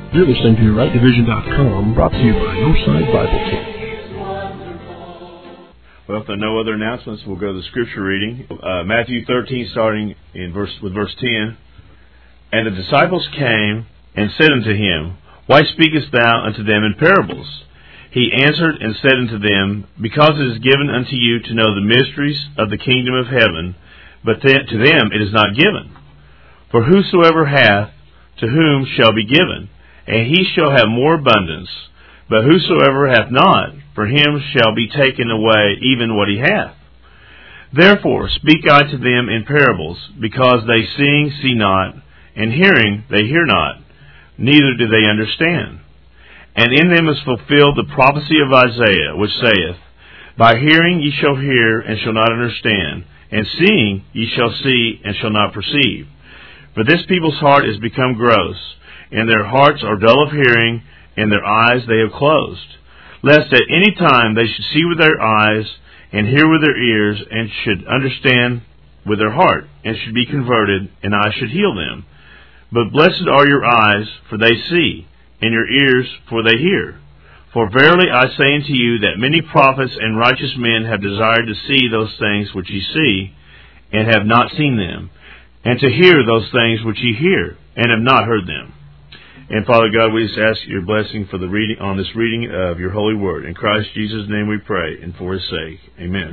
You're listening to RightDivision.com, brought to you by Northside Bible Team. Well, if there are no other announcements, we'll go to the scripture reading. Matthew 13, starting with verse 10. And the disciples came and said unto him, Why speakest thou unto them in parables? He answered and said unto them, Because it is given unto you to know the mysteries of the kingdom of heaven, but to them it is not given. For whosoever hath, to whom shall be given, and he shall have more abundance. But whosoever hath not, for him shall be taken away even what he hath. Therefore speak I to them in parables, because they seeing see not, and hearing they hear not, neither do they understand. And in them is fulfilled the prophecy of Isaiah, which saith, By hearing ye shall hear, and shall not understand, and seeing ye shall see, and shall not perceive. For this people's heart is become gross, and their hearts are dull of hearing, and their eyes they have closed, lest at any time they should see with their eyes, and hear with their ears, and should understand with their heart, and should be converted, and I should heal them. But blessed are your eyes, for they see, and your ears, for they hear. For verily I say unto you that many prophets and righteous men have desired to see those things which ye see, and have not seen them, and to hear those things which ye hear, and have not heard them. And Father God, we just ask your blessing for the reading on this reading of your holy word. In Christ Jesus' name we pray, and for his sake. Amen.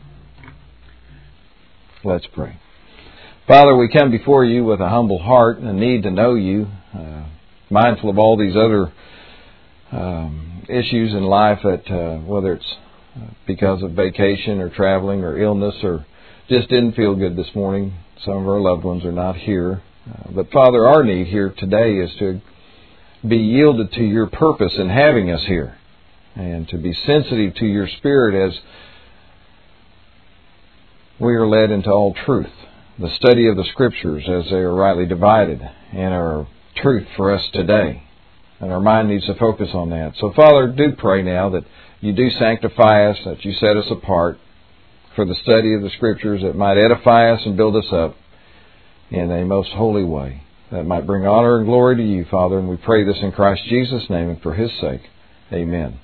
Let's pray. Father, we come before you with a humble heart and a need to know you, mindful of all these other issues in life that whether it's because of vacation or traveling or illness or just didn't feel good this morning. Some of our loved ones are not here. But Father, our need here today is to be yielded to your purpose in having us here, and to be sensitive to your Spirit as we are led into all truth. The study of the Scriptures as they are rightly divided and are truth for us today. And our mind needs to focus on that. So Father, do pray now that you do sanctify us, that you set us apart for the study of the Scriptures that might edify us and build us up in a most holy way, that might bring honor and glory to you, Father. And we pray this in Christ Jesus' name and for his sake. Amen.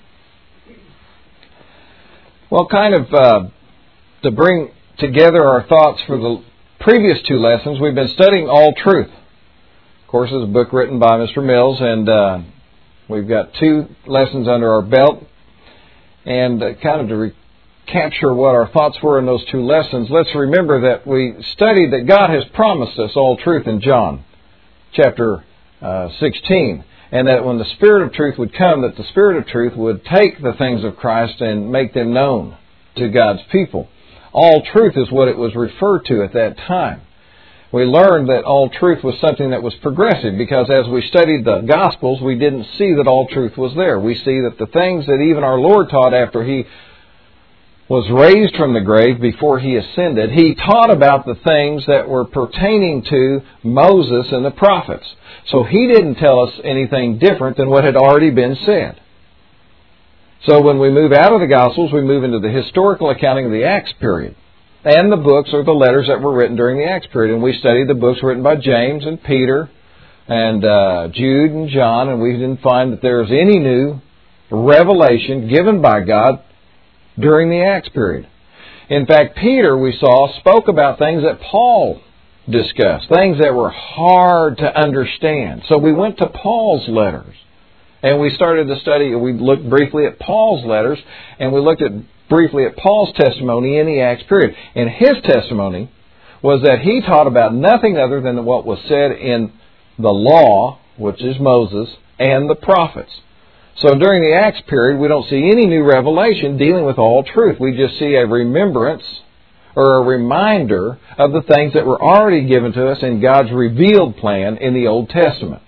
Well, to bring together our thoughts for the previous two lessons, we've been studying All Truth. Of course, it's a book written by Mr. Mills, and we've got two lessons under our belt. And to capture what our thoughts were in those two lessons, let's remember that we studied that God has promised us all truth in John chapter 16, and that when the Spirit of truth would come, that the Spirit of truth would take the things of Christ and make them known to God's people. All truth is what it was referred to at that time. We learned that all truth was something that was progressive, because as we studied the Gospels, we didn't see that all truth was there. We see that the things that even our Lord taught after he was raised from the grave, before he ascended, he taught about the things that were pertaining to Moses and the prophets. So he didn't tell us anything different than what had already been said. So when we move out of the Gospels, we move into the historical accounting of the Acts period. And the books or the letters that were written during the Acts period. And we studied the books written by James and Peter and Jude and John, and we didn't find that there was any new revelation given by God during the Acts period. In fact, Peter, we saw, spoke about things that Paul discussed, things that were hard to understand. So we went to Paul's letters, and we started to study. We looked briefly at Paul's letters, and we looked briefly at Paul's testimony in the Acts period. And his testimony was that he taught about nothing other than what was said in the law, which is Moses, and the prophets. So during the Acts period, we don't see any new revelation dealing with all truth. We just see a remembrance or a reminder of the things that were already given to us in God's revealed plan in the Old Testament.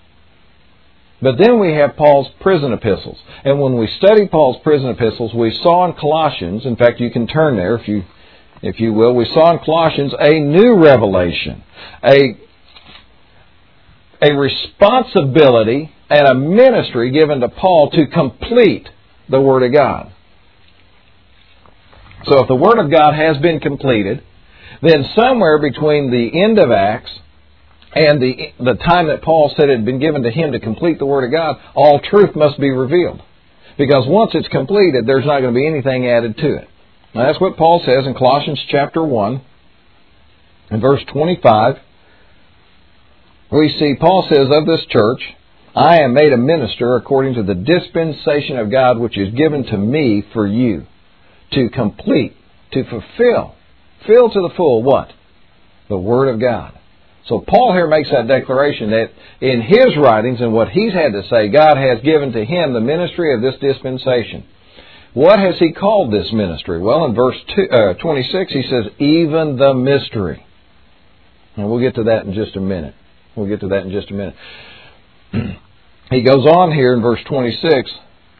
But then we have Paul's prison epistles. And when we study Paul's prison epistles, we saw in Colossians, in fact you can turn there if you will, we saw in Colossians a new revelation, a responsibility and a ministry given to Paul to complete the Word of God. So if the Word of God has been completed, then somewhere between the end of Acts and the time that Paul said it had been given to him to complete the Word of God, all truth must be revealed. Because once it's completed, there's not going to be anything added to it. Now, that's what Paul says in Colossians chapter 1, in verse 25. We see Paul says of this church, I am made a minister according to the dispensation of God which is given to me for you, to complete, to fulfill, fill to the full what? The Word of God. So Paul here makes that declaration that in his writings and what he's had to say, God has given to him the ministry of this dispensation. What has he called this ministry? Well, in verse 26 he says, even the mystery. And we'll get to that in just a minute. He goes on here in verse 26,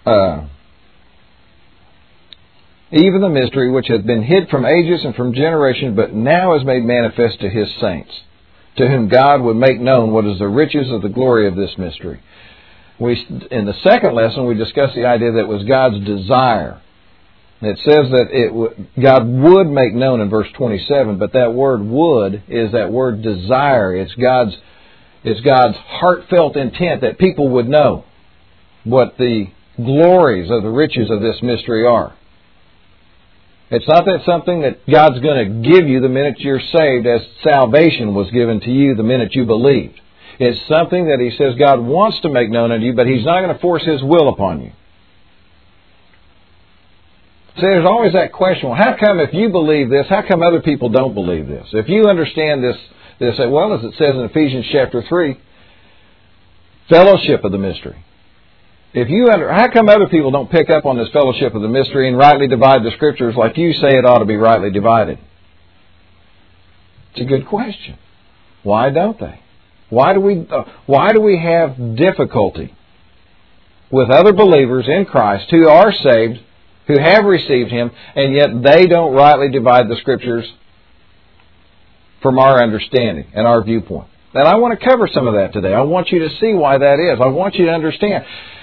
even the mystery which hath been hid from ages and from generations, but now is made manifest to His saints, to whom God would make known what is the riches of the glory of this mystery. In the second lesson, we discussed the idea that it was God's desire. It says that God would make known in verse 27, but that word would is that word desire. It's God's heartfelt intent that people would know what the glories of the riches of this mystery are. It's not that something that God's going to give you the minute you're saved, as salvation was given to you the minute you believed. It's something that He says God wants to make known unto you, but He's not going to force His will upon you. See, there's always that question, well, how come if you believe this, how come other people don't believe this? If you understand this, well, as it says in Ephesians chapter 3, fellowship of the mystery. How come other people don't pick up on this fellowship of the mystery and rightly divide the Scriptures like you say it ought to be rightly divided? It's a good question. Why don't they? Why do we have difficulty with other believers in Christ who are saved, who have received Him, and yet they don't rightly divide the Scriptures from our understanding and our viewpoint? And I want to cover some of that today. I want you to see why that is. I want you to understand.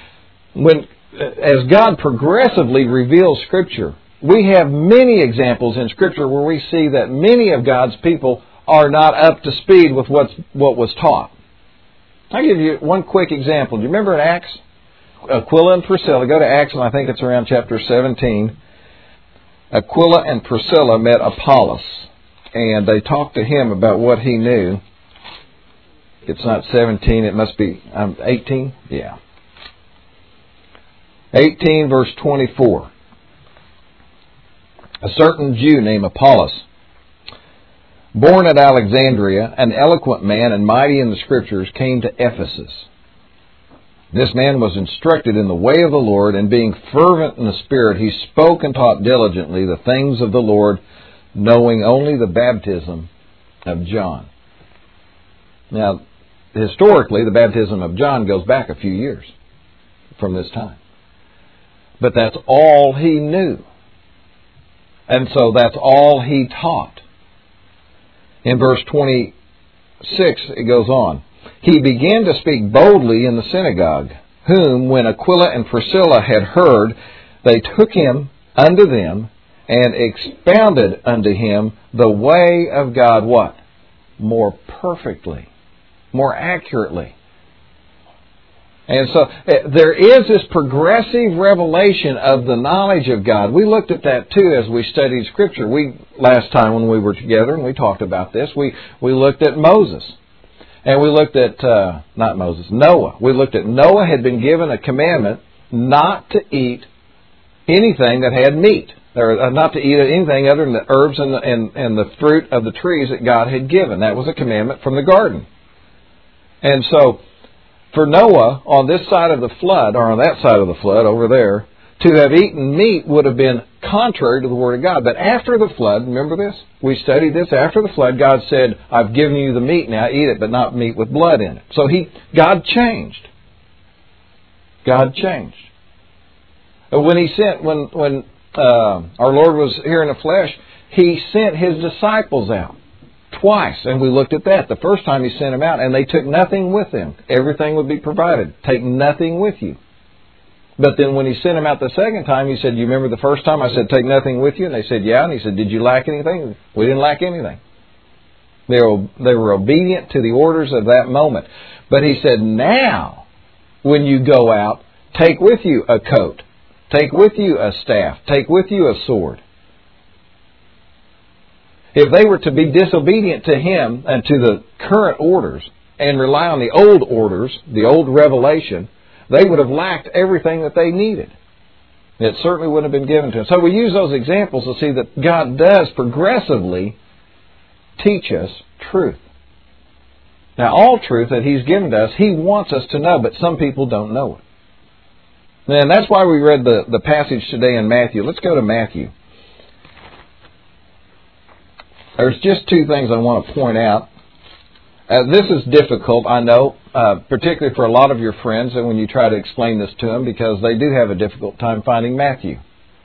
As God progressively reveals Scripture, we have many examples in Scripture where we see that many of God's people are not up to speed with what was taught. I'll give you one quick example. Do you remember in Acts? Aquila and Priscilla. Go to Acts, and I think it's around chapter 17. Aquila and Priscilla met Apollos, and they talked to him about what he knew. It's not 17, it must be 18? Yeah. 18 verse 24. A certain Jew named Apollos, born at Alexandria, an eloquent man and mighty in the Scriptures, came to Ephesus. This man was instructed in the way of the Lord, and being fervent in the Spirit, he spoke and taught diligently the things of the Lord, knowing only the baptism of John. Now, historically, the baptism of John goes back a few years from this time. But that's all he knew. And so that's all he taught. In verse 26, it goes on. He began to speak boldly in the synagogue, whom, when Aquila and Priscilla had heard, they took him unto them and expounded unto him the way of God, what? More perfectly, more accurately. And so there is this progressive revelation of the knowledge of God. We looked at that too as we studied Scripture. Last time when we were together and we talked about this, we looked at Moses. And we looked at, Noah. We looked at Noah had been given a commandment not to eat anything that had meat. Or not to eat anything other than the herbs and the fruit of the trees that God had given. That was a commandment from the garden. And so, for Noah, on this side of the flood, or on that side of the flood, over there, to have eaten meat would have been contrary to the Word of God. But after the flood, remember this? We studied this. After the flood, God said, I've given you the meat, now eat it, but not meat with blood in it. So God changed. God changed. When He sent, when our Lord was here in the flesh, He sent His disciples out. Twice, and we looked at that. The first time He sent them out, and they took nothing with them. Everything would be provided. Take nothing with you. But then when He sent them out the second time, He said, you remember the first time I said, take nothing with you? And they said, yeah. And He said, did you lack anything? We didn't lack anything. They were obedient to the orders of that moment. But he said, now, when you go out, take with you a coat. Take with you a staff. Take with you a sword. If they were to be disobedient to him and to the current orders and rely on the old orders, the old revelation, they would have lacked everything that they needed. It certainly wouldn't have been given to them. So we use those examples to see that God does progressively teach us truth. Now, all truth that He's given to us, He wants us to know, but some people don't know it. And that's why we read the passage today in Matthew. Let's go to Matthew. There's just two things I want to point out. This is difficult, I know, particularly for a lot of your friends, and when you try to explain this to them, because they do have a difficult time finding Matthew.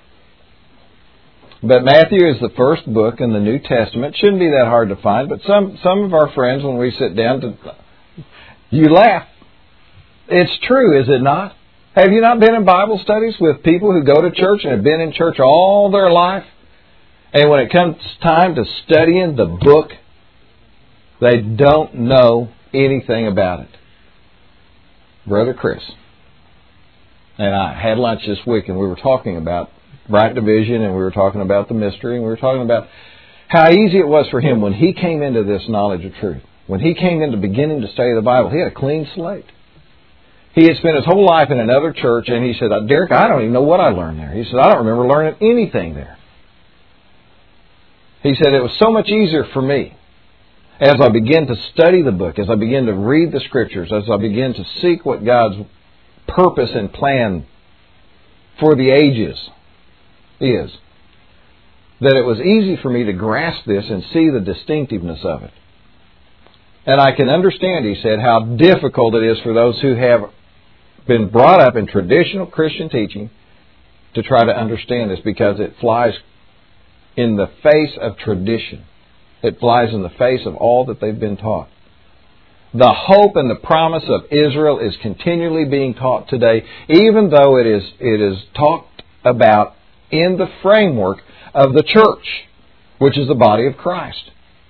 But Matthew is the first book in the New Testament. Shouldn't be that hard to find, but some of our friends, when we sit down, you laugh. It's true, is it not? Have you not been in Bible studies with people who go to church and have been in church all their life? And when it comes time to studying the book, they don't know anything about it. Brother Chris and I had lunch this week, and we were talking about right division, and we were talking about the mystery, and we were talking about how easy it was for him when he came into this knowledge of truth. When he came into beginning to study the Bible, he had a clean slate. He had spent his whole life in another church, and he said, Derek, I don't even know what I learned there. He said, I don't remember learning anything there. He said, it was so much easier for me as I begin to study the book, as I begin to read the Scriptures, as I begin to seek what God's purpose and plan for the ages is, that it was easy for me to grasp this and see the distinctiveness of it. And I can understand, he said, how difficult it is for those who have been brought up in traditional Christian teaching to try to understand this, because it flies in the face of tradition. It flies in the face of all that they've been taught. The hope and the promise of Israel is continually being taught today, even though it is talked about in the framework of the church, which is the body of Christ.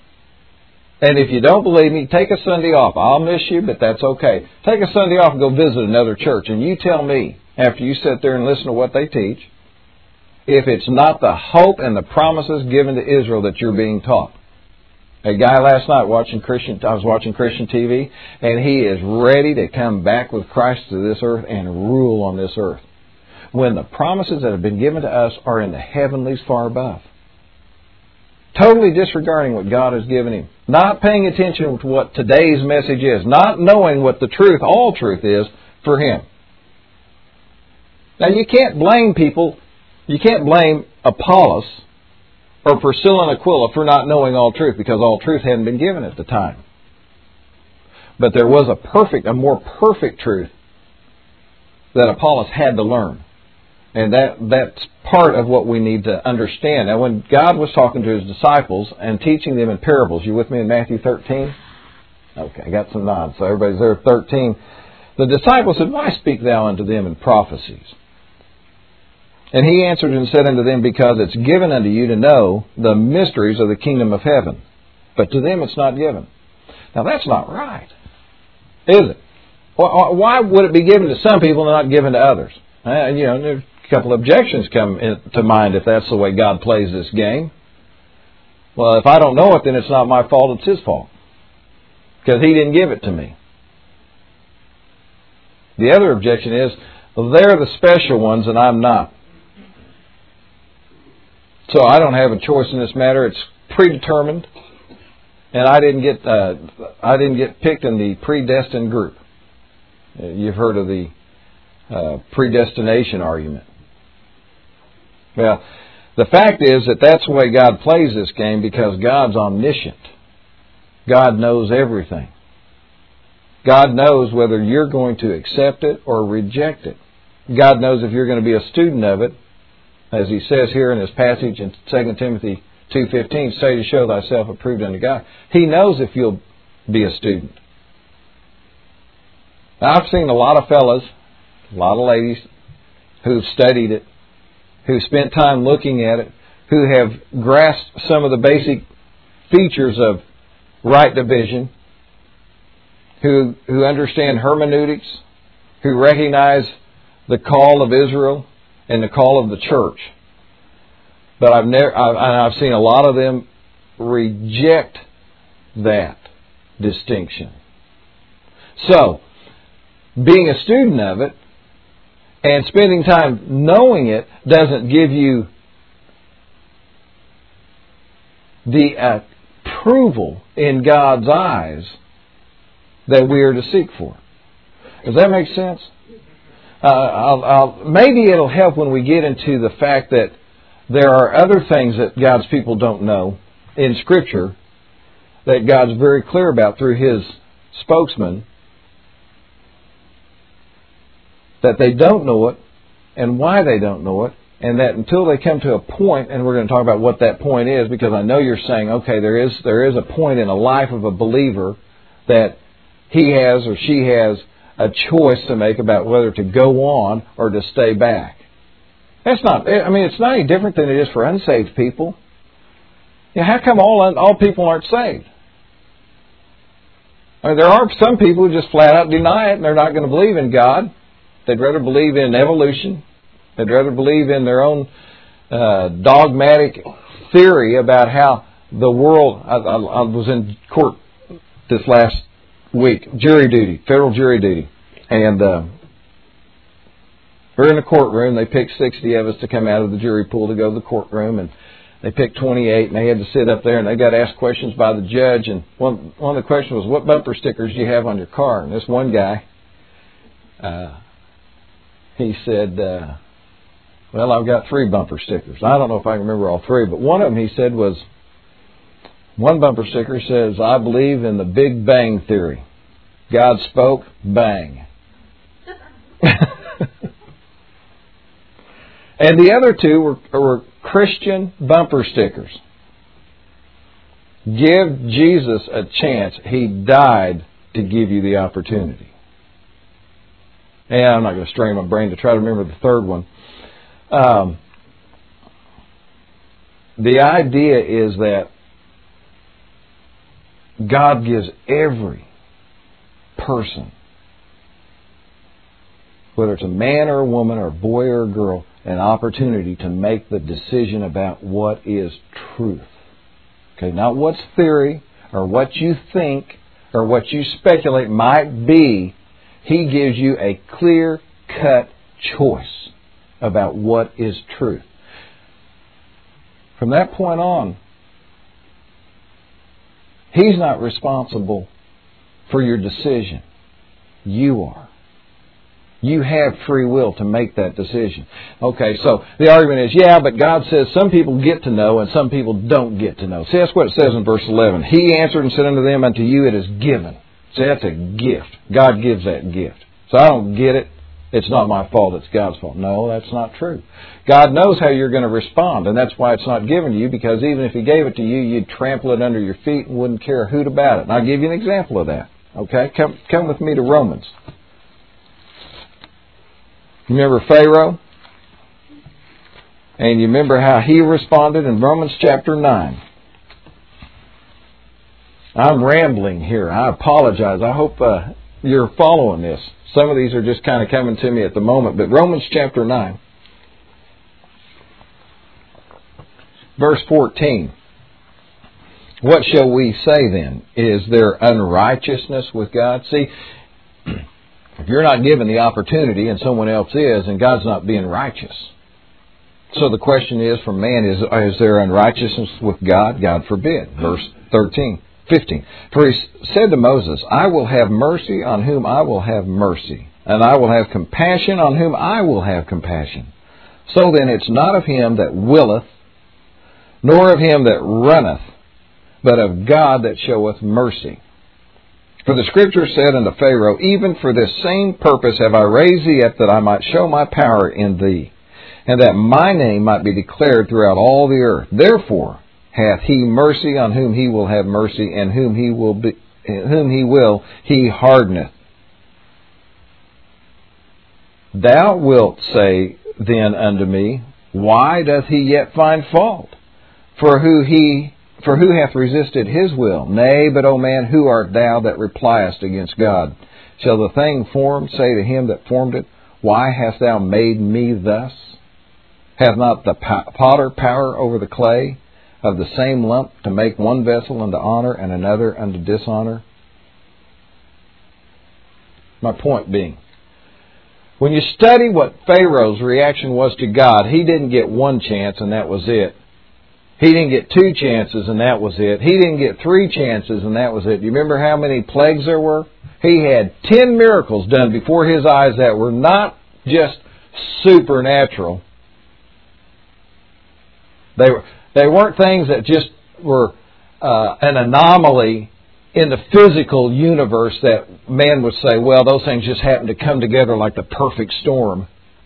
And if you don't believe me, take a Sunday off. I'll miss you, but that's okay. Take a Sunday off and go visit another church, and you tell me, after you sit there and listen to what they teach, if it's not the hope and the promises given to Israel that you're being taught. A guy last night I was watching Christian TV, and he is ready to come back with Christ to this earth and rule on this earth, when the promises that have been given to us are in the heavenlies far above. Totally disregarding what God has given him. Not paying attention to what today's message is. Not knowing what the truth, all truth is, for him. Now you can't blame people. You can't blame Apollos or Priscilla and Aquila for not knowing all truth, because all truth hadn't been given at the time. But there was a more perfect truth that Apollos had to learn. And that's part of what we need to understand. Now, when God was talking to His disciples and teaching them in parables, you with me in Matthew 13? Okay, I got some nods, so everybody's there at 13. The disciples said, why speak thou unto them in prophecies? And He answered and said unto them, because it's given unto you to know the mysteries of the kingdom of heaven, but to them it's not given. Now, that's not right, is it? Why would it be given to some people and not given to others? There's a couple of objections come to mind if that's the way God plays this game. Well, if I don't know it, then it's not my fault, it's His fault, because He didn't give it to me. The other objection is, well, they're the special ones and I'm not. So I don't have a choice in this matter. It's predetermined, and I didn't get picked in the predestined group. You've heard of the predestination argument. Well, the fact is that that's the way God plays this game, because God's omniscient. God knows everything. God knows whether you're going to accept it or reject it. God knows if you're going to be a student of it. As He says here in this passage in 2 Timothy 2:15, study to show thyself approved unto God. He knows if you'll be a student. Now, I've seen a lot of fellas, a lot of ladies who've studied it, who spent time looking at it, who have grasped some of the basic features of right division, who understand hermeneutics, who recognize the call of Israel and the call of the church. But I've seen a lot of them reject that distinction. So, being a student of it and spending time knowing it doesn't give you the approval in God's eyes that we are to seek for. Does that make sense? Maybe it'll help when we get into the fact that there are other things that God's people don't know in Scripture that God's very clear about through His spokesman, that they don't know it and why they don't know it, and that until they come to a point, and we're going to talk about what that point is, because I know you're saying, okay, there is a point in the life of a believer that he has or she has a choice to make about whether to go on or to stay back. It's not any different than it is for unsaved people. How come all people aren't saved? There are some people who just flat out deny it and they're not going to believe in God. They'd rather believe in evolution. They'd rather believe in their own dogmatic theory about how the world... I was in court this last week, federal jury duty. And we're in a courtroom. They picked 60 of us to come out of the jury pool to go to the courtroom. And they picked 28, and they had to sit up there, and they got asked questions by the judge. And one of the questions was, what bumper stickers do you have on your car? And this one guy... he said, well, I've got 3 bumper stickers. I don't know if I can remember all 3, but one of them, he said, was, one bumper sticker says, I believe in the Big Bang Theory. God spoke, bang. And the other 2 were Christian bumper stickers. Give Jesus a chance. He died to give you the opportunity. And I'm not going to strain my brain to try to remember the third one. The idea is that God gives every person, whether it's a man or a woman or a boy or a girl, an opportunity to make the decision about what is truth. Okay, not what's theory or what you think or what you speculate might be. He gives you a clear-cut choice about what is truth. From that point on, He's not responsible for your decision. You are. You have free will to make that decision. Okay, so the argument is, but God says some people get to know and some people don't get to know. See, that's what it says in verse 11. He answered and said unto them, unto you it is given. See, that's a gift. God gives that gift. So I don't get it. It's not my fault. It's God's fault. No, that's not true. God knows how you're going to respond, and that's why it's not given to you, because even if He gave it to you, you'd trample it under your feet and wouldn't care a hoot about it. And I'll give you an example of that. Okay? Come with me to Romans. You remember Pharaoh? And you remember how he responded in Romans chapter 9. I'm rambling here. I apologize. I hope you're following this. Some of these are just kind of coming to me at the moment. But Romans chapter 9, verse 14. What shall we say then? Is there unrighteousness with God? See, if you're not given the opportunity and someone else is, and God's not being righteous. So the question is from man, is there unrighteousness with God? God forbid. Verse 15. For He said to Moses, I will have mercy on whom I will have mercy, and I will have compassion on whom I will have compassion. So then it's not of him that willeth, nor of him that runneth, but of God that showeth mercy. For the Scripture said unto Pharaoh, even for this same purpose have I raised thee up, that I might show my power in thee, and that my name might be declared throughout all the earth. Therefore hath He mercy on whom He will have mercy, and whom He will He hardeneth. Thou wilt say then unto me, why doth he yet find fault? For For who hath resisted his will? Nay, but, O man, who art thou that repliest against God? Shall the thing formed say to him that formed it, Why hast thou made me thus? Hath not the potter power over the clay of the same lump to make one vessel unto honor and another unto dishonor? My point being, when you study what Pharaoh's reaction was to God, he didn't get one chance and that was it. He didn't get 2 chances and that was it. He didn't get 3 chances and that was it. Do you remember how many plagues there were? He had 10 miracles done before his eyes that were not just supernatural. They weren't things that just were an anomaly in the physical universe that man would say, well, those things just happen to come together like the perfect storm.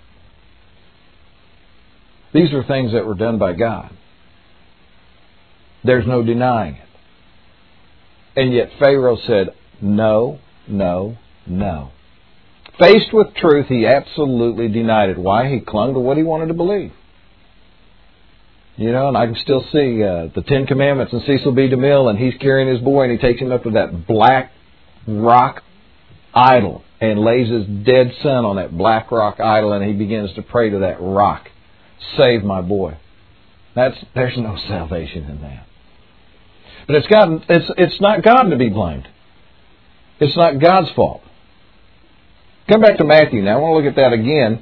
These were things that were done by God. There's no denying it. And yet Pharaoh said, no, no, no. Faced with truth, he absolutely denied it. Why? He clung to what he wanted to believe. You know, and I can still see the 10 Commandments and Cecil B. DeMille, and he's carrying his boy, and he takes him up to that black rock idol and lays his dead son on that black rock idol, and he begins to pray to that rock, save my boy. There's no salvation in that. But it's not God to be blamed. It's not God's fault. Come back to Matthew now. I want to look at that again.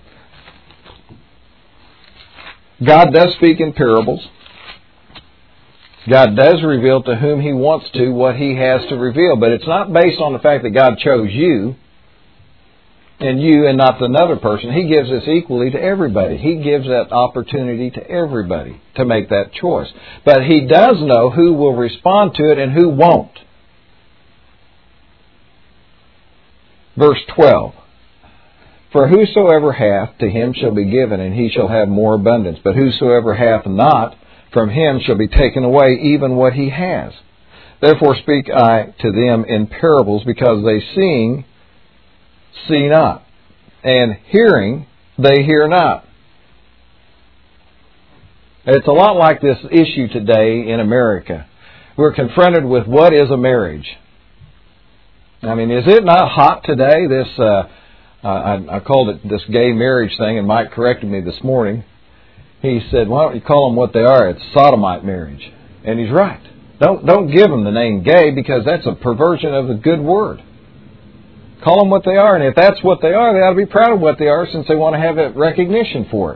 God does speak in parables. God does reveal to whom He wants to what He has to reveal. But it's not based on the fact that God chose you and not another person. He gives this equally to everybody. He gives that opportunity to everybody to make that choice. But He does know who will respond to it and who won't. Verse 12. For whosoever hath, to him shall be given, and he shall have more abundance. But whosoever hath not, from him shall be taken away even what he has. Therefore speak I to them in parables, because they seeing, see not, and hearing, they hear not. It's a lot like this issue today in America. We're confronted with what is a marriage. I mean, is it not hot today, this... I called it this gay marriage thing, and Mike corrected me this morning. He said, why don't you call them what they are? It's sodomite marriage. And he's right. Don't give them the name gay, because that's a perversion of the good word. Call them what they are, and if that's what they are, they ought to be proud of what they are, since they want to have a recognition for it.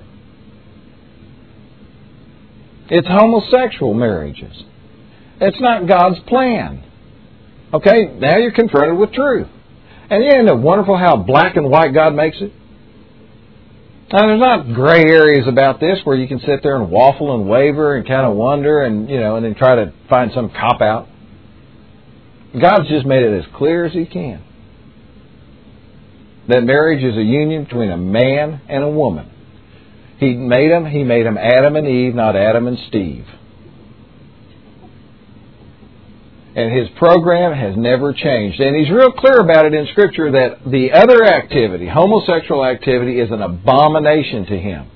It's homosexual marriages. It's not God's plan. Okay, now you're confronted with truth. And isn't it wonderful how black and white God makes it? Now, there's not gray areas about this where you can sit there and waffle and waver and kind of wonder and then try to find some cop-out. God's just made it as clear as He can. That marriage is a union between a man and a woman. He made them Adam and Eve, not Adam and Steve. And His program has never changed. And He's real clear about it in Scripture that the other activity, homosexual activity, is an abomination to Him.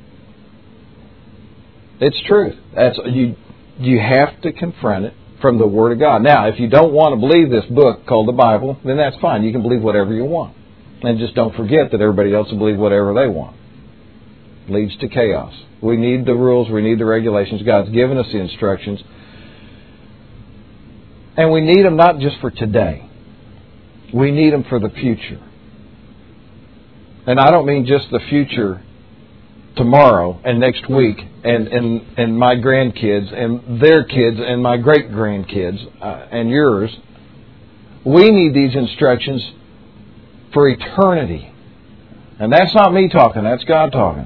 It's truth. You have to confront it from the Word of God. Now, if you don't want to believe this book called the Bible, then that's fine. You can believe whatever you want. And just don't forget that everybody else will believe whatever they want. It leads to chaos. We need the rules. We need the regulations. God's given us the instructions. And we need them not just for today. We need them for the future. And I don't mean just the future tomorrow and next week and my grandkids and their kids and my great-grandkids and yours. We need these instructions for eternity. And that's not me talking, that's God talking.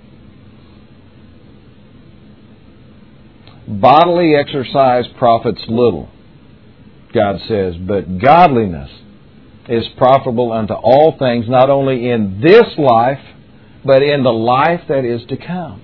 Bodily exercise profits little, God says, but godliness is profitable unto all things, not only in this life, but in the life that is to come.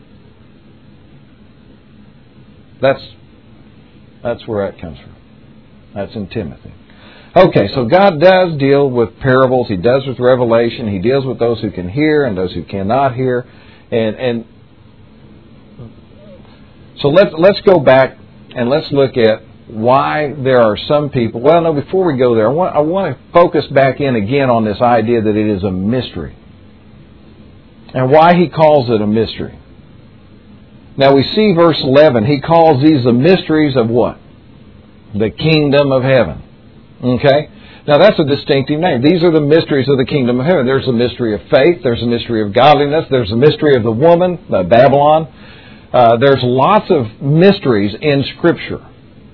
That's where that comes from. That's in Timothy. Okay, so God does deal with parables. He does with revelation. He deals with those who can hear and those who cannot hear. And so let's go back and let's look at why there are some people. Well, no, before we go there, I want to focus back in again on this idea that it is a mystery. And why he calls it a mystery. Now we see verse 11. He calls these the mysteries of what? The kingdom of heaven. Okay? Now that's a distinctive name. These are the mysteries of the kingdom of heaven. There's a mystery of faith. There's a mystery of godliness. There's a mystery of the woman, Babylon. There's lots of mysteries in Scripture.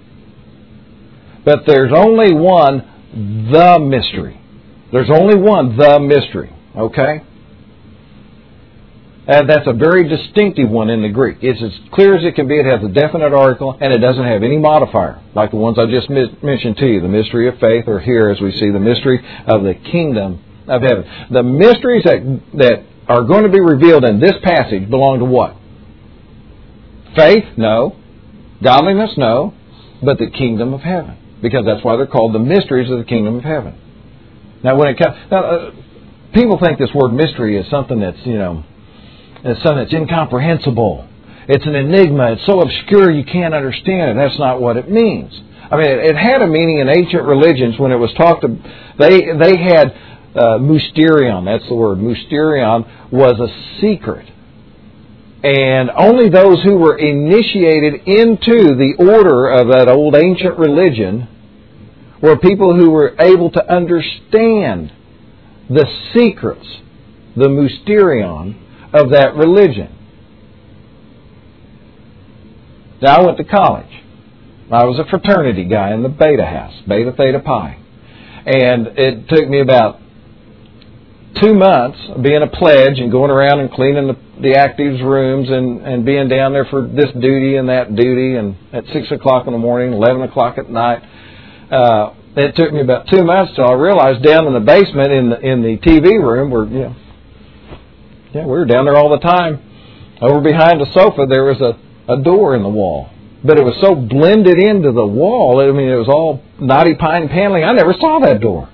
But there's only one, the mystery. There's only one, the mystery. Okay? And that's a very distinctive one in the Greek. It's as clear as it can be. It has a definite article, and it doesn't have any modifier, like the ones I just mentioned to you. The mystery of faith, or here, as we see, the mystery of the kingdom of heaven. The mysteries that are going to be revealed in this passage belong to what? Faith? No. Godliness? No. But the kingdom of heaven. Because that's why they're called the mysteries of the kingdom of heaven. Now, when it comes... people think this word mystery is something that's, it's something that's incomprehensible. It's an enigma. It's so obscure you can't understand it. That's not what it means. I mean, it had a meaning in ancient religions when it was talked to. They had mysterion. That's the word. Mysterion was a secret. And only those who were initiated into the order of that old ancient religion were people who were able to understand the secrets, the mysterion, of that religion. Now, I went to college. I was a fraternity guy in the Beta House, Beta Theta Pi. And it took me about 2 months being a pledge and going around and cleaning the actives rooms and being down there for this duty and that duty, and at 6 o'clock in the morning, 11 o'clock at night. It took me about 2 months till I realized down in the basement in the TV room where, we were down there all the time. Over behind the sofa, there was a door in the wall. But it was so blended into the wall. I mean, it was all knotty pine paneling. I never saw that door.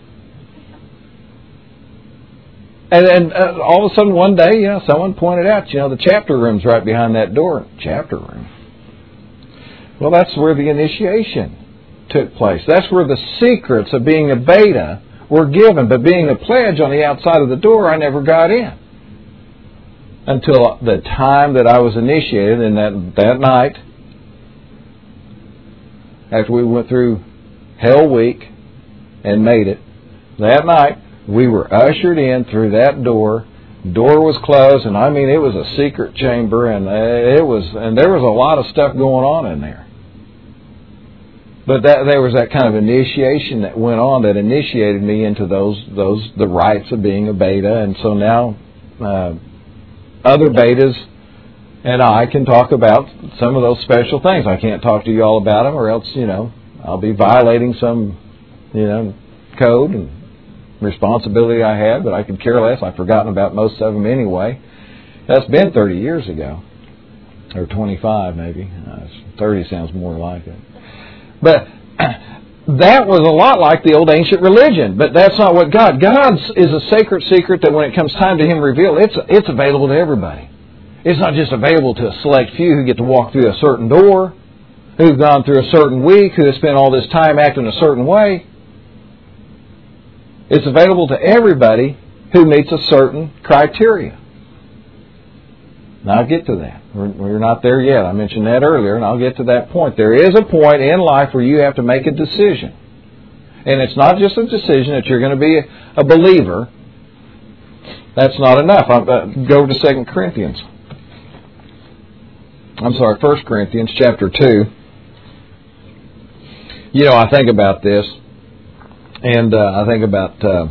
And all of a sudden, one day, someone pointed out, the chapter room's right behind that door. Chapter room. Well, that's where the initiation took place. That's where the secrets of being a beta were given. But being a pledge on the outside of the door, I never got in. Until the time that I was initiated, and that night, after we went through Hell Week and made it, that night we were ushered in through that door. Door was closed, and I mean it was a secret chamber, and there was a lot of stuff going on in there. But there was that kind of initiation that went on that initiated me into the rites of being a beta, and so now. Other betas and I can talk about some of those special things. I can't talk to you all about them, or else, I'll be violating some, code and responsibility I had, but I could care less. I've forgotten about most of them anyway. That's been 30 years ago, or 25 maybe. 30 sounds more like it. But that was a lot like the old ancient religion, but that's not what God's is a sacred secret that when it comes time to Him reveal, it's available to everybody. It's not just available to a select few who get to walk through a certain door, who've gone through a certain week, who have spent all this time acting a certain way. It's available to everybody who meets a certain criteria. Now I'll get to that. We're not there yet. I mentioned that earlier, and I'll get to that point. There is a point in life where you have to make a decision. And it's not just a decision that you're going to be a believer. That's not enough. Go to 2 Corinthians. 1 Corinthians chapter 2. I think about this, and I think about...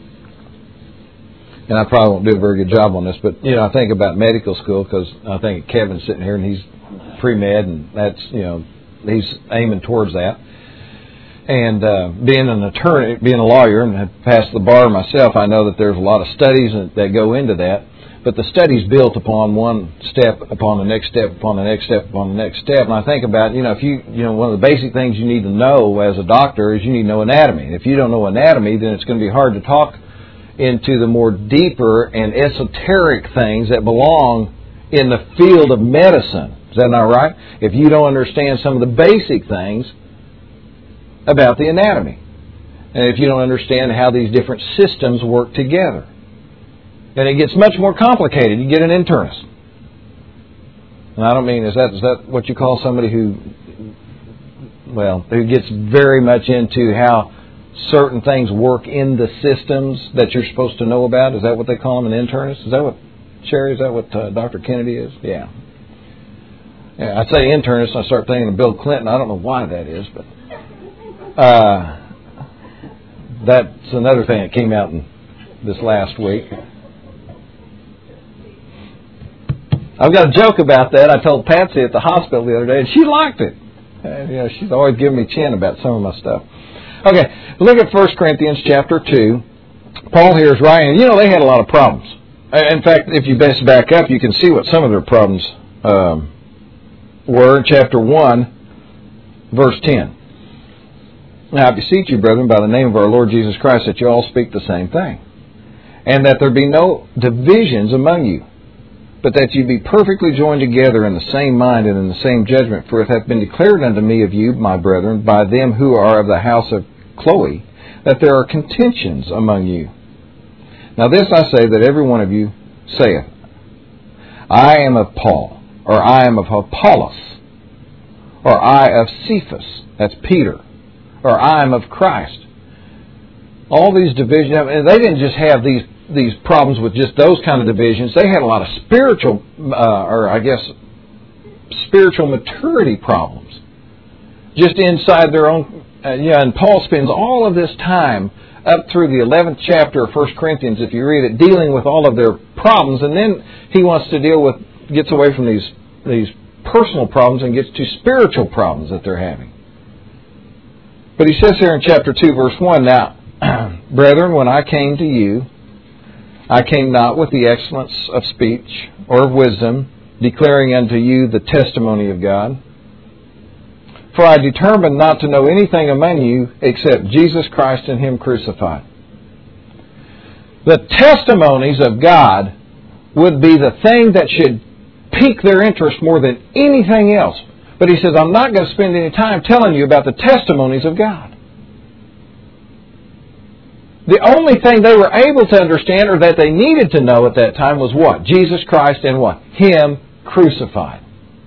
and I probably won't do a very good job on this, but, I think about medical school because I think Kevin's sitting here and he's pre-med, and that's, he's aiming towards that. And being an attorney, being a lawyer, and have passed the bar myself, I know that there's a lot of studies that go into that. But the study's built upon one step, upon the next step, upon the next step, upon the next step. And I think about, if one of the basic things you need to know as a doctor is you need to know anatomy. And if you don't know anatomy, then it's going to be hard to talk into the more deeper and esoteric things that belong in the field of medicine. Is that not right? If you don't understand some of the basic things about the anatomy, and if you don't understand how these different systems work together, then it gets much more complicated. You get an internist. And I don't mean, is that what you call somebody who gets very much into how certain things work in the systems that you're supposed to know about? Is that what they call them, an internist? Is that what, Sherry, is that what Dr. Kennedy is? Yeah. I say internist, and I start thinking of Bill Clinton. I don't know why that is, but that's another thing that came out in this last week. I've got a joke about that. I told Patsy at the hospital the other day, and she liked it. And, she's always giving me chin about some of my stuff. Okay, look at 1 Corinthians chapter 2. Paul here is writing. They had a lot of problems. In fact, if you best back up, you can see what some of their problems were in chapter 1, verse 10. Now, I beseech you, brethren, by the name of our Lord Jesus Christ, that you all speak the same thing, and that there be no divisions among you, but that you be perfectly joined together in the same mind and in the same judgment. For it hath been declared unto me of you, my brethren, by them who are of the house of Chloe, that there are contentions among you. Now this I say, that every one of you saith, I am of Paul, or I am of Apollos, or I of Cephas, that's Peter, or I am of Christ. All these divisions, and they didn't just have these problems with just those kind of divisions. They had a lot of spiritual, spiritual maturity problems just inside their own. And Paul spends all of this time up through the 11th chapter of 1 Corinthians, if you read it, dealing with all of their problems, and then he wants to gets away from these personal problems and gets to spiritual problems that they're having. But he says here in chapter 2, verse 1, now, brethren, when I came to you, I came not with the excellence of speech or of wisdom, declaring unto you the testimony of God. For I determined not to know anything among you except Jesus Christ and Him crucified. The testimonies of God would be the thing that should pique their interest more than anything else. But he says, I'm not going to spend any time telling you about the testimonies of God. The only thing they were able to understand or that they needed to know at that time was what? Jesus Christ and what? Him crucified.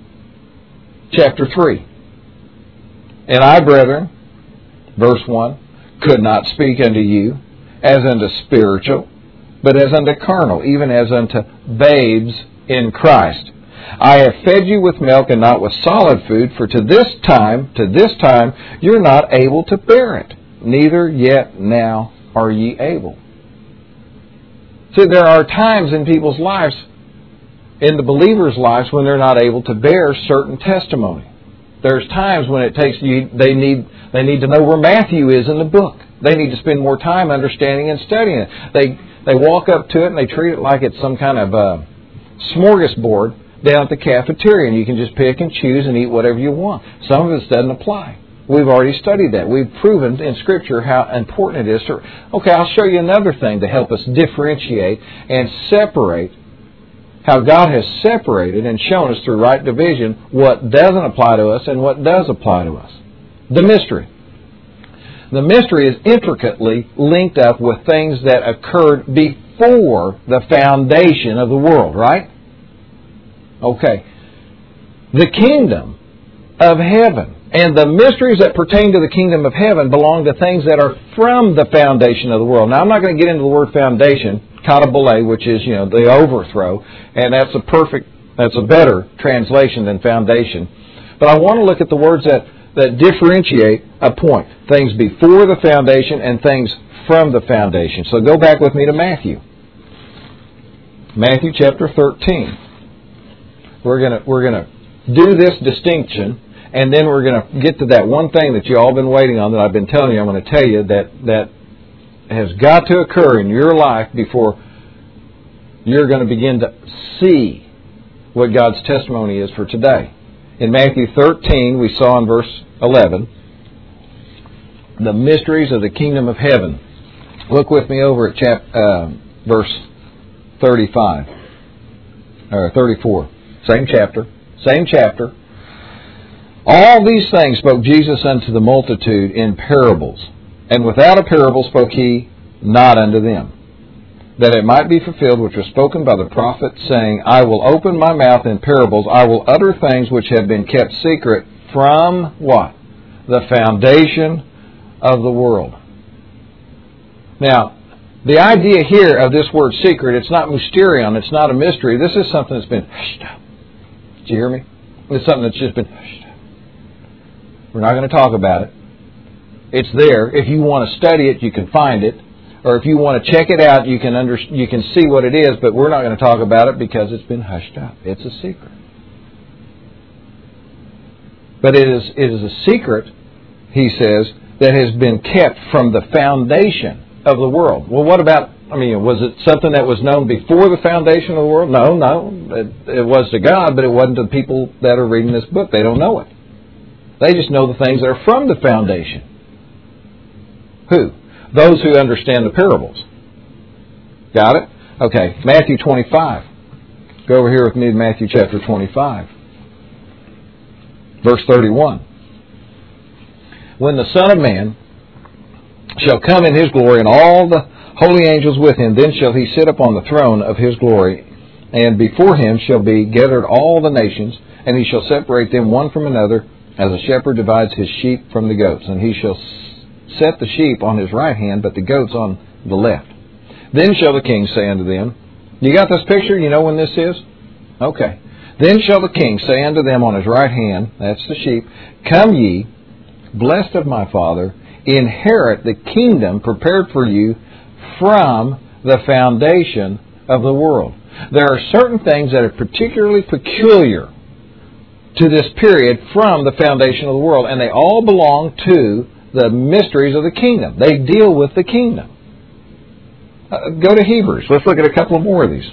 Chapter 3. And I, brethren, verse 1, could not speak unto you as unto spiritual, but as unto carnal, even as unto babes in Christ. I have fed you with milk and not with solid food, for to this time, you're not able to bear it, neither yet now are ye able. See, there are times in people's lives, in the believers' lives, when they're not able to bear certain testimony. There's times when it takes they need to know where Matthew is in the book. They need to spend more time understanding and studying it. They walk up to it and they treat it like it's some kind of smorgasbord down at the cafeteria, and you can just pick and choose and eat whatever you want. Some of this doesn't apply. We've already studied that. We've proven in Scripture how important it is to... Okay, I'll show you another thing to help us differentiate and separate how God has separated and shown us through right division what doesn't apply to us and what does apply to us. The mystery. The mystery is intricately linked up with things that occurred before the foundation of the world, right? Okay. The kingdom of heaven and the mysteries that pertain to the kingdom of heaven belong to things that are from the foundation of the world. Now, I'm not going to get into the word foundation, katabole, which is, the overthrow, and that's a better translation than foundation. But I want to look at the words that differentiate a point. Things before the foundation and things from the foundation. So go back with me to Matthew. Matthew chapter 13. We're going to do this distinction, and then we're going to get to that one thing that you've all been waiting on that I've been telling you. I'm going to tell you that has got to occur in your life before you're going to begin to see what God's testimony is for today. In Matthew 13, we saw in verse 11, the mysteries of the kingdom of heaven. Look with me over at verse 35, or 34. Same chapter, Same chapter. All these things spoke Jesus unto the multitude in parables, and without a parable spoke he not unto them, that it might be fulfilled which was spoken by the prophet, saying, I will open my mouth in parables, I will utter things which have been kept secret from what? The foundation of the world. Now, the idea here of this word secret, it's not mysterion, it's not a mystery. This is something that's been hushed up. Did you hear me? It's something that's just been hushed up. We're not going to talk about it. It's there. If you want to study it, you can find it. Or if you want to check it out, you can see what it is, but we're not going to talk about it because it's been hushed up. It's a secret. But it is a secret, he says, that has been kept from the foundation of the world. Well, what about, was it something that was known before the foundation of the world? No. It was to God, but it wasn't to the people that are reading this book. They don't know it. They just know the things that are from the foundation. Who? Those who understand the parables. Got it? Okay, Matthew 25. Go over here with me to Matthew chapter 25. Verse 31. When the Son of Man shall come in His glory, and all the holy angels with Him, then shall He sit upon the throne of His glory, and before Him shall be gathered all the nations, and He shall separate them one from another, as a shepherd divides his sheep from the goats. And He shall set the sheep on His right hand, but the goats on the left. Then shall the King say unto them, you got this picture? You know when this is? Okay. Then shall the King say unto them on His right hand, that's the sheep, come ye, blessed of my Father, inherit the kingdom prepared for you from the foundation of the world. There are certain things that are particularly peculiar to this period from the foundation of the world, and they all belong to the mysteries of the kingdom. They deal with the kingdom. Go to Hebrews. Let's look at a couple more of these.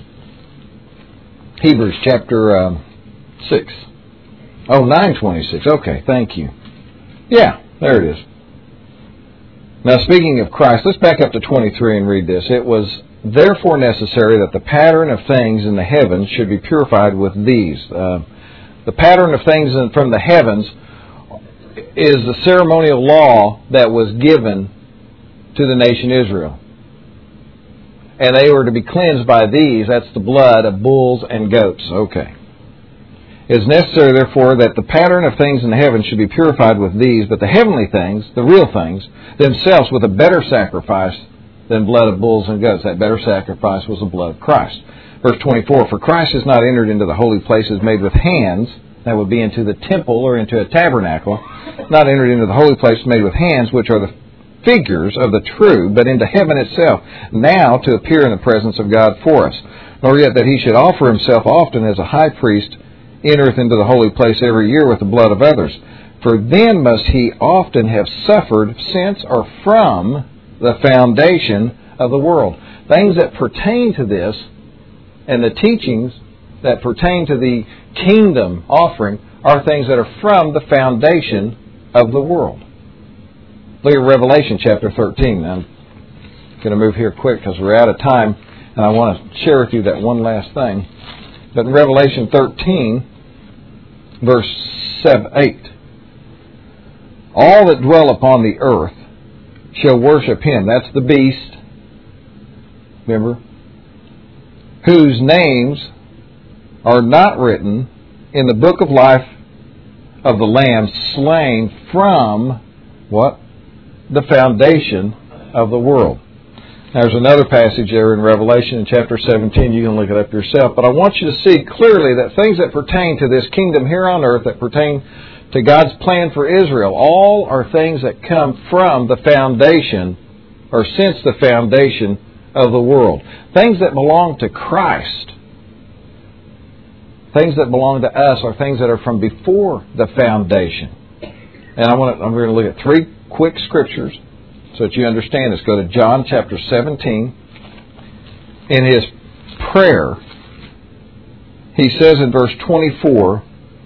Hebrews chapter 6. Oh, 9:26. Okay, thank you. Yeah, there it is. Now, speaking of Christ, let's back up to 23 and read this. It was therefore necessary that the pattern of things in the heavens should be purified with these. The pattern of things from the heavens is the ceremonial law that was given to the nation Israel. And they were to be cleansed by these. That's the blood of bulls and goats. Okay. It is necessary, therefore, that the pattern of things in the heavens should be purified with these, but the heavenly things, the real things, themselves with a better sacrifice than blood of bulls and goats. That better sacrifice was the blood of Christ. Verse 24, for Christ has not entered into the holy places made with hands, that would be into the temple or into a tabernacle, not entered into the holy places made with hands, which are the figures of the true, but into heaven itself, now to appear in the presence of God for us. Nor yet that He should offer Himself often as a high priest entereth into the holy place every year with the blood of others. For then must He often have suffered since or from the foundation of the world. Things that pertain to this and the teachings that pertain to the kingdom offering are things that are from the foundation of the world. Look at Revelation chapter 13. I'm going to move here quick because we're out of time, and I want to share with you that one last thing. But in Revelation 13, verse 8, all that dwell upon the earth shall worship Him. That's the beast, remember, whose names are not written in the book of life of the Lamb slain from, what? The foundation of the world. There's another passage there in Revelation in chapter 17. You can look it up yourself. But I want you to see clearly that things that pertain to this kingdom here on earth, that pertain to God's plan for Israel, all are things that come from the foundation, or since the foundation of the world. Things that belong to Christ, things that belong to us, are things that are from before the foundation. And I'm going to look at three quick scriptures so that you understand this. Go to John chapter 17. In his prayer, he says in verse 24,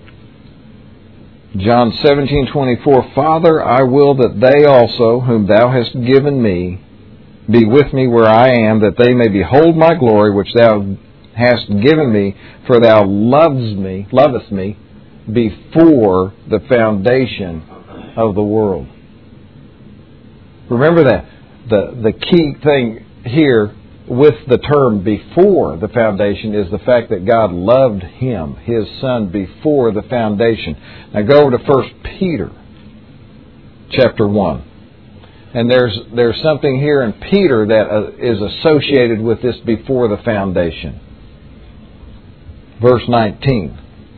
John 17:24, Father, I will that they also, whom Thou hast given me, be with me where I am, that they may behold my glory, which Thou hast given me, for Thou lovest me before the foundation of the world. Remember that. The key thing here with the term before the foundation is the fact that God loved Him, His Son, before the foundation. Now go over to 1 Peter chapter 1. And there's something here in Peter that is associated with this before the foundation. Verse 19.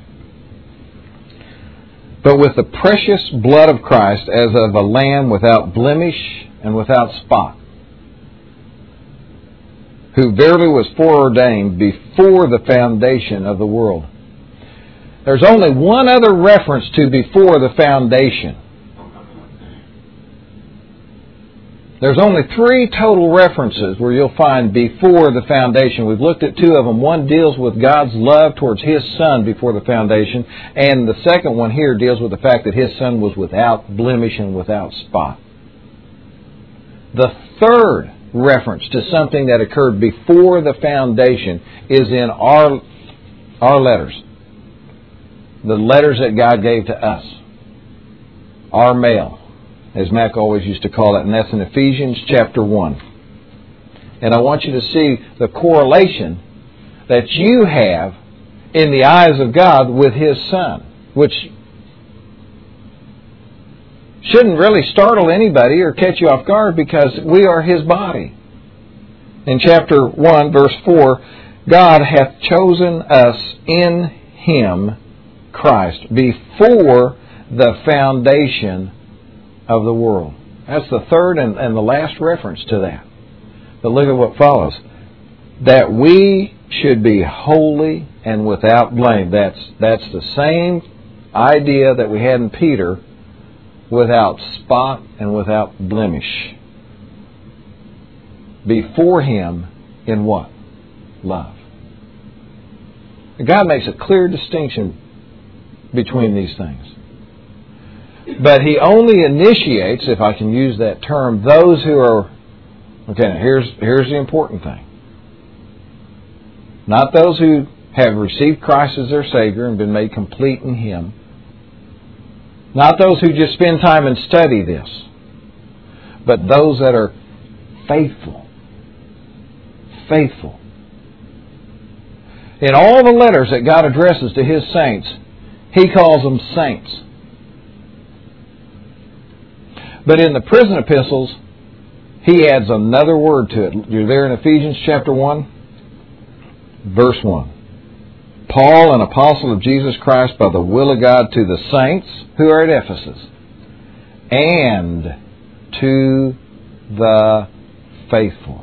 But with the precious blood of Christ as of a lamb without blemish and without spot, who verily was foreordained before the foundation of the world. There's only one other reference to before the foundation. There's only 3 total references where you'll find before the foundation. We've looked at 2 of them. One deals with God's love towards His Son before the foundation, and the second one here deals with the fact that His Son was without blemish and without spot. The third reference to something that occurred before the foundation is in our letters. The letters that God gave to us. Our mail, as Mac always used to call it, and that's in Ephesians chapter 1. And I want you to see the correlation that you have in the eyes of God with His Son, which shouldn't really startle anybody or catch you off guard because we are His body. In chapter 1, verse 4, God hath chosen us in Him, Christ, before the foundation of the world. That's the third and the last reference to that. But look at what follows. That we should be holy and without blame. That's the same idea that we had in Peter, without spot and without blemish. Before Him in what? Love. God makes a clear distinction between these things. But He only initiates, if I can use that term, those who are... Okay, now here's the important thing. Not those who have received Christ as their Savior and been made complete in Him. Not those who just spend time and study this. But those that are faithful. Faithful. In all the letters that God addresses to His saints, He calls them saints. But in the prison epistles, He adds another word to it. You're there in Ephesians chapter 1, verse 1. Paul, an apostle of Jesus Christ by the will of God, to the saints who are at Ephesus, and to the faithful.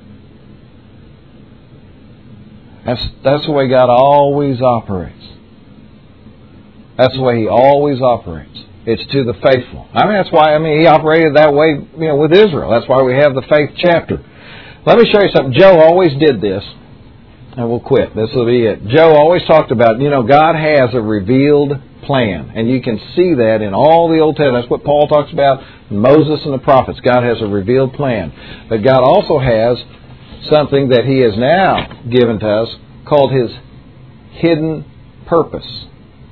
That's the way God always operates. That's the way He always operates. It's to the faithful. That's why He operated that way, with Israel. That's why we have the faith chapter. Let me show you something. Joe always did this. And we'll quit. This will be it. Joe always talked about, God has a revealed plan. And you can see that in all the Old Testament. That's what Paul talks about. Moses and the prophets. God has a revealed plan. But God also has something that He has now given to us called His hidden purpose.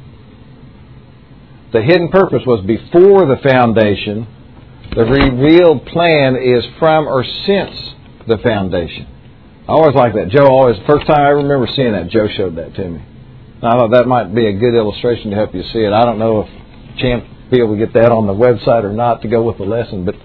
The hidden purpose was before the foundation. The revealed plan is from or since the foundation. I always like that. First time I remember seeing that, Joe showed that to me. I thought that might be a good illustration to help you see it. I don't know if Champ will be able to get that on the website or not to go with the lesson, but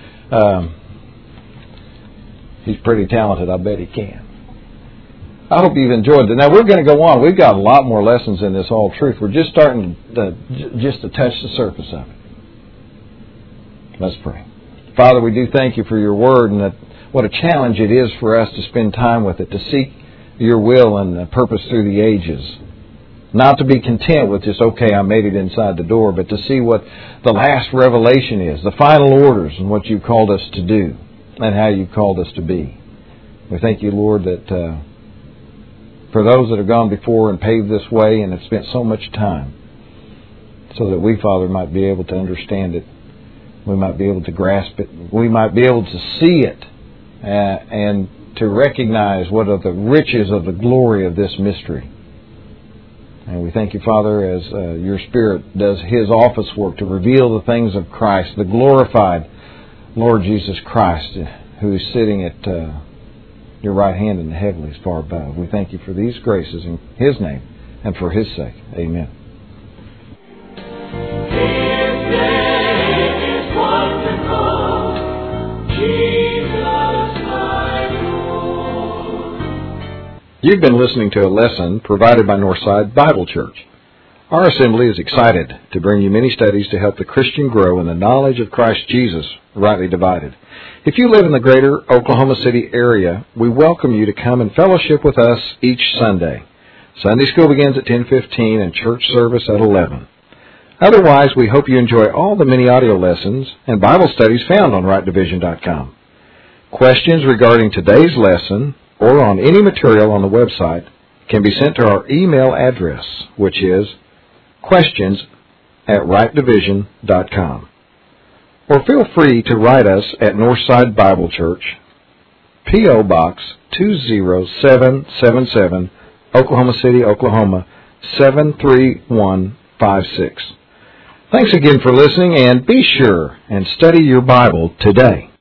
he's pretty talented. I bet he can. I hope you've enjoyed it. Now, we're going to go on. We've got a lot more lessons in this All Truth. We're just starting to touch the surface of it. Let's pray. Father, we do thank You for Your Word, and that what a challenge it is for us to spend time with it, to seek Your will and purpose through the ages. Not to be content with just, okay, I made it inside the door, but to see what the last revelation is, the final orders, and what You've called us to do, and how You've called us to be. We thank You, Lord, that for those that have gone before and paved this way and have spent so much time, so that we, Father, might be able to understand it, we might be able to grasp it, we might be able to see it, and to recognize what are the riches of the glory of this mystery. And we thank you, Father, as your Spirit does his office work to reveal the things of Christ, the glorified Lord Jesus Christ, who is sitting at your right hand in the heavens far above. We thank you for these graces in his name and for his sake. Amen. You've been listening to a lesson provided by Northside Bible Church. Our assembly is excited to bring you many studies to help the Christian grow in the knowledge of Christ Jesus, rightly divided. If you live in the greater Oklahoma City area, we welcome you to come and fellowship with us each Sunday. Sunday school begins at 10:15 and church service at 11. Otherwise, we hope you enjoy all the many audio lessons and Bible studies found on rightdivision.com. Questions regarding today's lesson or on any material on the website can be sent to our email address, which is questions@rightdivision.com. Or feel free to write us at Northside Bible Church, P.O. Box 20777, Oklahoma City, Oklahoma 73156. Thanks again for listening, and be sure and study your Bible today.